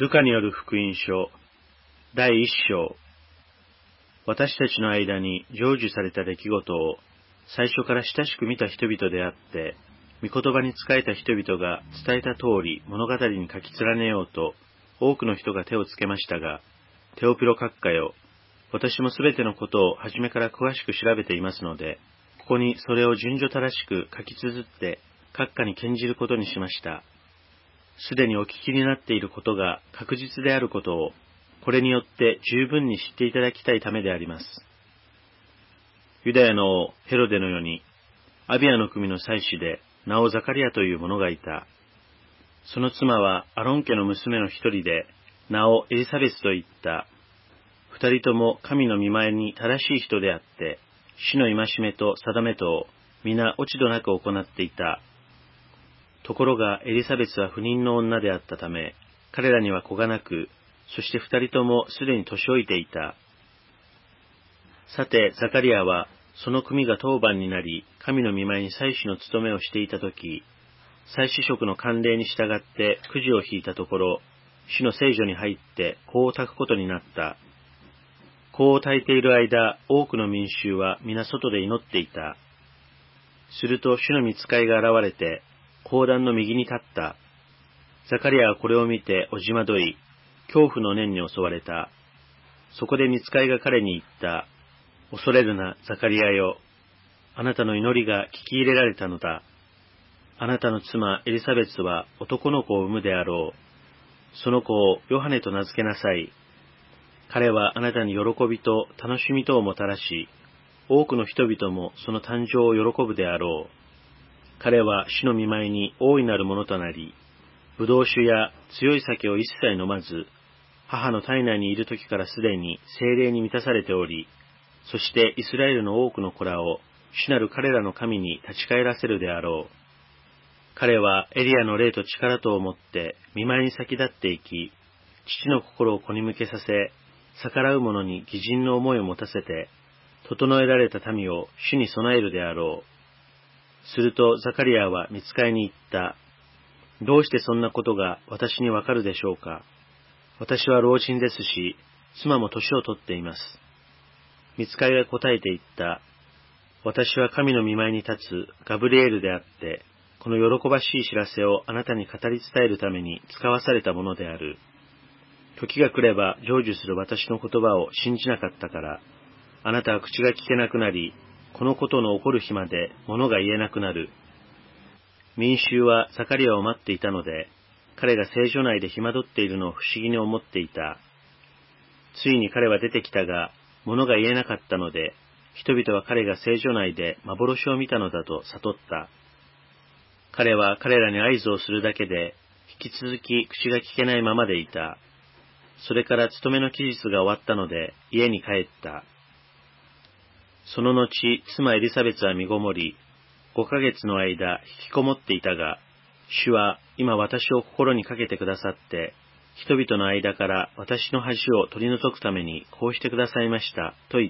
ルカによる福音書第一章。私たちの間に成就された出来事を最初から親しく見た人々であって、御言葉に仕えた人々が伝えた通り物語に書き連ねようと多くの人が手をつけましたが、テオピロ閣下よ、私もすべてのことを初めから詳しく調べていますので、ここにそれを順序正しく書き綴って閣下に献じることにしました。すでにお聞きになっていることが確実であることを、これによって十分に知っていただきたいためであります。ユダヤの王ヘロデの世に、アビアの組の妻子で名をザカリアという者がいた。その妻はアロン家の娘の一人で、名をエリサベスと言った。二人とも神の御前に正しい人であって、主の戒めと定めとを皆落ち度なく行っていた。ところがエリザベスは不妊の女であったため、彼らには子がなく、そして二人ともすでに年老いていた。さて、ザカリアは、その組が当番になり、神の御前に祭司の務めをしていたとき、祭司職の慣例に従ってくじを引いたところ、主の聖所に入って香を焚くことになった。香を焚いている間、多くの民衆は皆外で祈っていた。すると主の御使いが現れて、講談の右に立った。ザカリアはこれを見ておじまどい、恐怖の念に襲われた。そこで御使いが彼に言った。恐れるな、ザカリアよ。あなたの祈りが聞き入れられたのだ。あなたの妻エリサベスは男の子を産むであろう。その子をヨハネと名付けなさい。彼はあなたに喜びと楽しみとをもたらし、多くの人々もその誕生を喜ぶであろう。彼は主の御前に大いなるものとなり、ブドウ酒や強い酒を一切飲まず、母の体内にいる時からすでに聖霊に満たされており、そしてイスラエルの多くの子らを主なる彼らの神に立ち返らせるであろう。彼はエリアの霊と力とをもって御前に先立っていき、父の心を子に向けさせ、逆らう者に義人の思いを持たせて、整えられた民を主に備えるであろう。するとザカリアは御使いに言った。どうしてそんなことが私にわかるでしょうか。私は老人ですし、妻も年を取っています。御使いが答えて言った。私は神の御前に立つガブリエルであって、この喜ばしい知らせをあなたに語り伝えるために使わされたものである。時が来れば成就する私の言葉を信じなかったから、あなたは口が聞けなくなり、このことの起こる日まで物が言えなくなる。民衆はザカリアを待っていたので、彼が聖所内で暇取っているのを不思議に思っていた。ついに彼は出てきたが、物が言えなかったので、人々は彼が聖所内で幻を見たのだと悟った。彼は彼らに合図をするだけで、引き続き口が聞けないままでいた。それから勤めの期日が終わったので、家に帰った。その後、妻エリサベツは身ごもり、5ヶ月の間引きこもっていたが、主は今私を心にかけてくださって、人々の間から私の恥を取り除くためにこうしてくださいました、と言った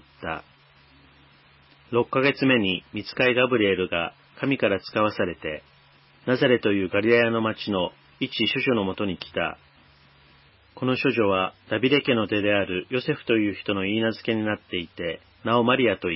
。6ヶ月目に御使いガブリエルが神から使わされて、ナザレというガリラヤの町の一処女のもとに来た。この処女はダビデ家の出であるヨセフという人の言い名付けになっていて、名をマリアと言った。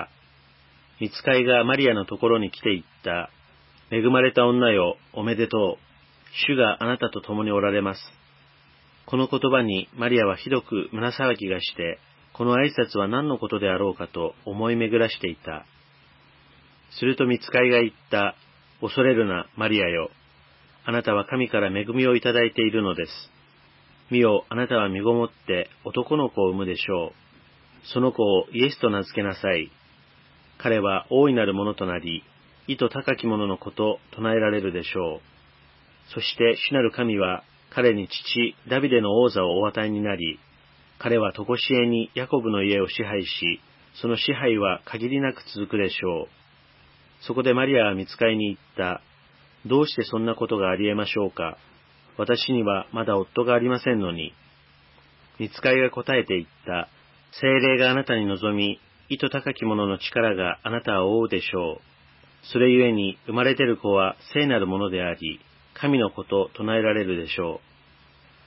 御使いがマリアのところに来て言った。恵まれた女よ、おめでとう。主があなたと共におられます。この言葉にマリアはひどく胸騒ぎがして、この挨拶は何のことであろうかと思い巡らしていた。すると御使いが言った。恐れるな、マリアよ。あなたは神から恵みをいただいているのです。見よ、あなたは身ごもって男の子を産むでしょう。その子をイエスと名付けなさい。彼は大いなるものとなり、意図高きものの子と唱えられるでしょう。そして主なる神は彼に父ダビデの王座をお与えになり、彼は常しえにヤコブの家を支配し、その支配は限りなく続くでしょう。そこでマリアは御使いに言った。どうしてそんなことがあり得ましょうか。私にはまだ夫がありませんのに。御使いが答えて言った。聖霊があなたに望み、意図高き者の力があなたを覆うでしょう。それゆえに生まれ出る子は聖なるものであり、神の子と唱えられるでしょう。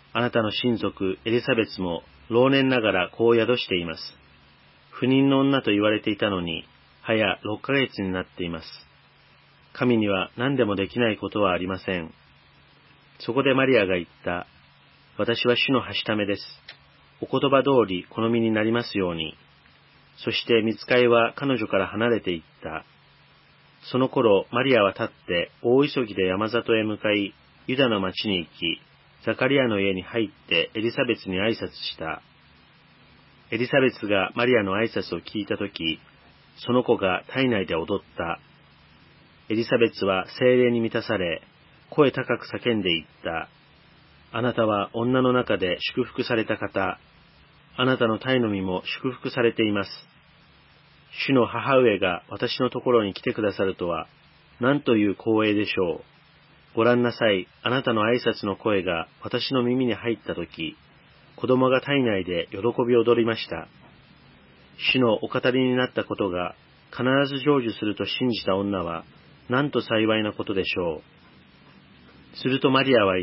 あなたの親族エリザベスも老年ながら子を宿しています。不妊の女と言われていたのに、早6ヶ月になっています。神には何でもできないことはありません。そこでマリアが言った。私は主のはしためです。お言葉通り好みになりますように。そして御使いは彼女から離れていった。その頃、マリアは立って大急ぎで山里へ向かい、ユダの町に行き、ザカリアの家に入ってエリザベスに挨拶した。エリザベスがマリアの挨拶を聞いたとき、その子が体内で踊った。エリザベスは聖霊に満たされ、声高く叫んでいった。あなたは女の中で祝福された方。あなたの体の身も祝福されています。主の母上が私のところに来てくださるとは、何という光栄でしょう。ご覧なさい、あなたの挨拶の声が私の耳に入ったとき、子供が体内で喜び踊りました。主のお語りになったことが必ず成就すると信じた女は、なんと幸いなことでしょう。するとマリアは言った。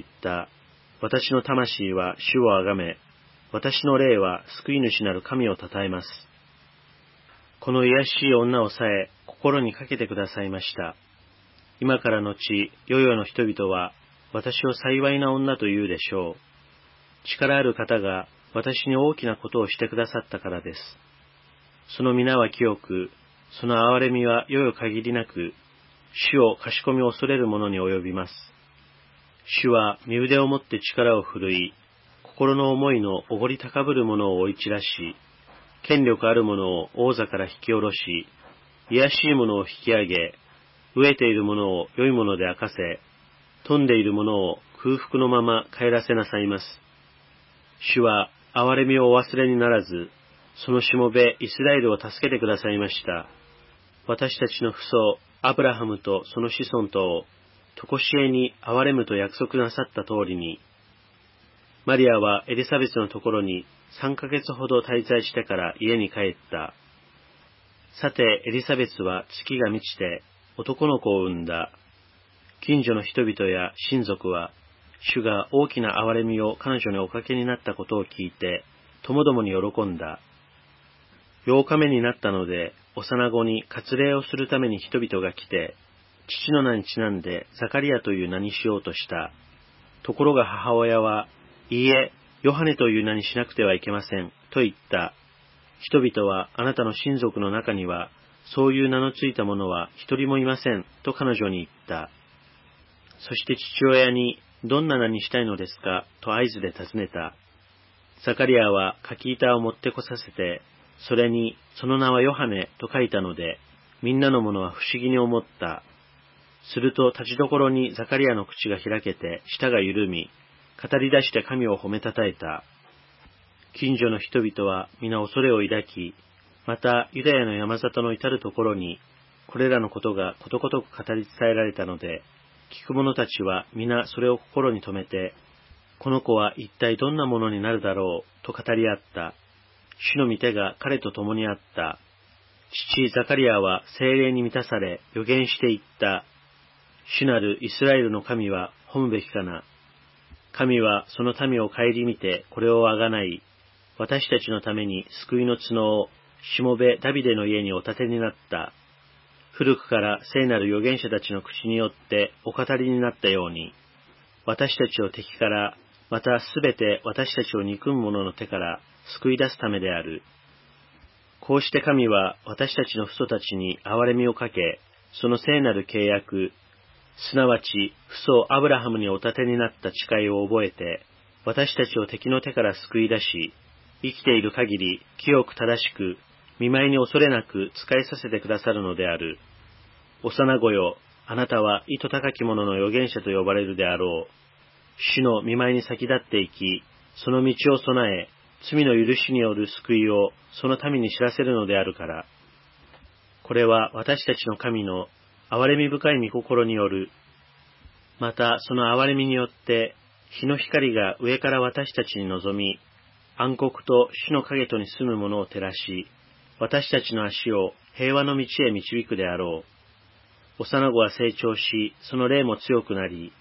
私の魂は主をあがめ、私の霊は救い主なる神をたたえます。この卑しい女をさえ心にかけてくださいました。今からのち、世々の人々は私を幸いな女と言うでしょう。力ある方が私に大きなことをしてくださったからです。その皆は清く、その憐れみは世々限りなく、主をかしこみ恐れる者に及びます。主は身腕をもって力を振るい、心の思いのおごり高ぶる者を追い散らし、権力ある者を王座から引き下ろし、卑しい者を引き上げ、飢えている者を良いもので明かせ、富んでいる者を空腹のまま帰らせなさいます。主は憐れみをお忘れにならず、そのしもべイスラエルを助けてくださいました。私たちの父祖アブラハムとその子孫とを常しえに憐れむと約束なさった通りに、マリアはエリザベスのところに3ヶ月ほど滞在してから家に帰った。さてエリザベスは月が満ちて男の子を産んだ。近所の人々や親族は、主が大きな憐れみを彼女におかけになったことを聞いて、ともどもに喜んだ。8日目になったので、幼子に割礼をするために人々が来て、父の名にちなんでザカリアという名にしようとした。ところが母親は、いいえ、ヨハネという名にしなくてはいけません、と言った。人々はあなたの親族の中には、そういう名のついた者は一人もいません、と彼女に言った。そして父親に、どんな名にしたいのですか、と合図で尋ねた。ザカリアは柿板を持ってこさせて、それに、その名はヨハネと書いたので、みんなの者は不思議に思った。すると立ちどころにザカリアの口が開けて、舌が緩み、語り出して神を褒めたたえた。近所の人々は皆恐れを抱き、またユダヤの山里の至るところに、これらのことがことごとく語り伝えられたので、聞く者たちは皆それを心に留めて、この子は一体どんなものになるだろう、と語り合った。主の御手が彼と共にあった。父ザカリアは聖霊に満たされ預言していった。主なるイスラエルの神は褒むべきかな。神はその民を顧みてこれをあがない、私たちのために救いの角をしもべダビデの家にお立てになった。古くから聖なる預言者たちの口によってお語りになったように、私たちを敵から、またすべて私たちを憎む者の手から救い出すためである。こうして神は私たちの父祖たちに憐れみをかけ、その聖なる契約、すなわち父祖アブラハムにお立てになった誓いを覚えて、私たちを敵の手から救い出し、生きている限り清く正しく、見舞いに恐れなく仕えさせてくださるのである。幼子よ、あなたは意図高き者の預言者と呼ばれるであろう。主の見舞いに先立っていき、その道を備え、罪の許しによる救いをその民に知らせるのであるから。これは私たちの神の憐れみ深い御心による。またその憐れみによって、日の光が上から私たちに臨み、暗黒と死の影とに住む者を照らし、私たちの足を平和の道へ導くであろう。幼子は成長し、その霊も強くなり、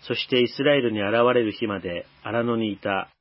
そしてイスラエルに現れる日まで荒野にいた。